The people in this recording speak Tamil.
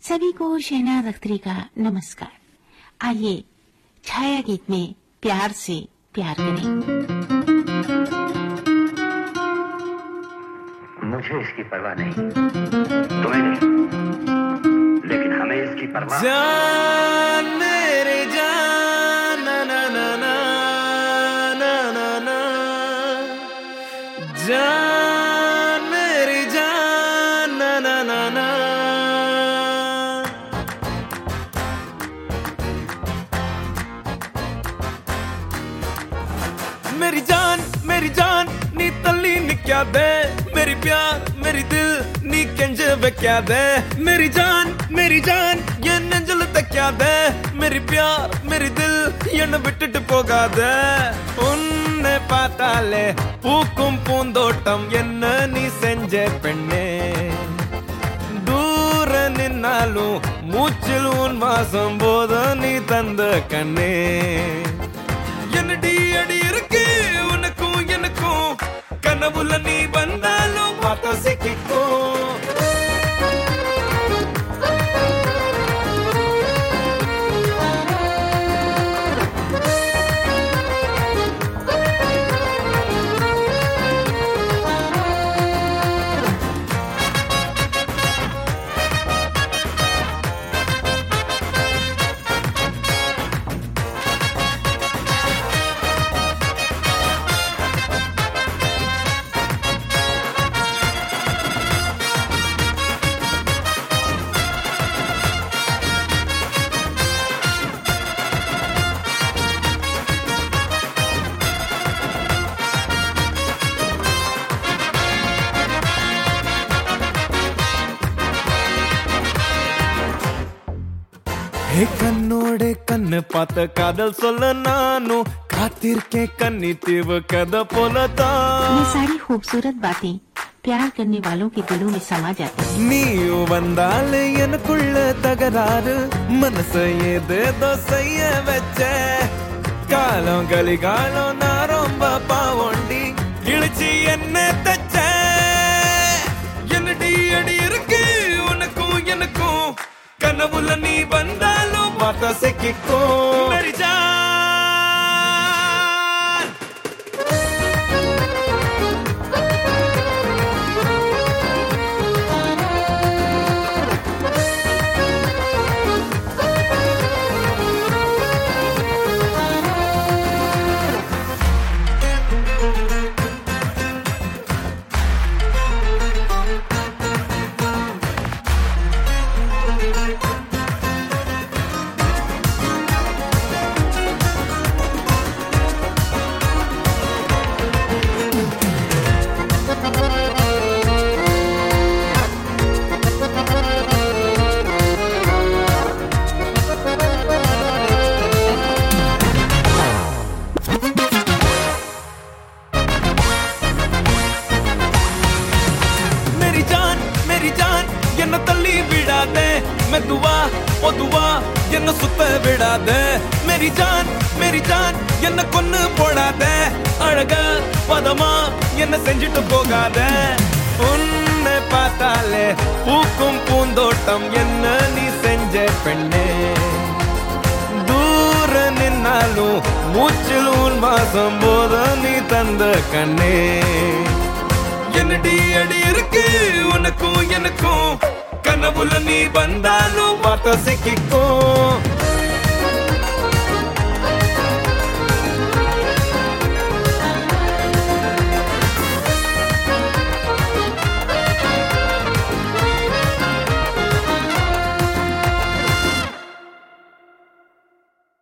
सभी को शहनाज अख्तरी का नमस्कार। आइए छाया गीत में प्यार से प्यार करें। मुझे इसकी परवाह नहीं, तुम्हें नहीं, लेकिन हमें इसकी परवाह। जान मेरे जान ना ना ना ना ना ना ना जान मेरी जान ना ना ना ना मेरी जान नी तल्ली निक्या दे मेरी प्यार मेरी दिल नी कंज क्या दे मेरी जान ये नंजल क्या दे मेरी प्यार मेरी दिल ये விட்டுட்டு போகாதே உன்னை பார்த்தாலே பூக்கும் பூந்தோட்டம் என்ன நீ செஞ்ச பெண்ணே தூர நின்னாலும் மூச்சில் உன் வாசம் போத நீ தந்த கண்ணே என்னடி அடி இருக்கு உனக்கும் எனக்கும் கனவுல நீ வந்தாலும் பார்த்த சிக்கிக்கும் கண்ணோட கண்ணு பார்த்த காதல் சொல்ல நானும் காத்திருக்கேன் கண்ணி தீவு கதை போலதான் ये सारी खूबसूरत बातें प्यार करने वालों के दिलों में समा जाती हैं। நீயும் வந்தால் எனக்குள்ள தகராறு மனச ஏதேதோ செய்ய வச்ச காலம் கலிகாலம் நான் ரொம்ப பாவண்டி இழிச்சு என்ன தச்ச என்னடி அடி இருக்கு உனக்கும் எனக்கும் கனவுல நீ வந்தாலும் பார்த்த சிக்கிக்கும் मेरी जान என்ன தள்ளி விடாதே மெதுவா பொதுவா என்ன சுத்த விடாதே मेरी जान என்ன கொன்னு போடாதே அழக பதமா என்ன செஞ்சிட்டு போகாதே உன்னை பார்த்தாலே பூக்கும் பூந்தோட்டம் என்ன நீ செஞ்ச பெண்ணே தூர நின்னாலும் மூச்சில் உன் வாசம் போத நீ தந்த கண்ணே என்னடி அடி இருக்கு உனக்கும் எனக்கும் கனவுல நீ வந்தாலும் பார்த்த சிக்கிக்கும்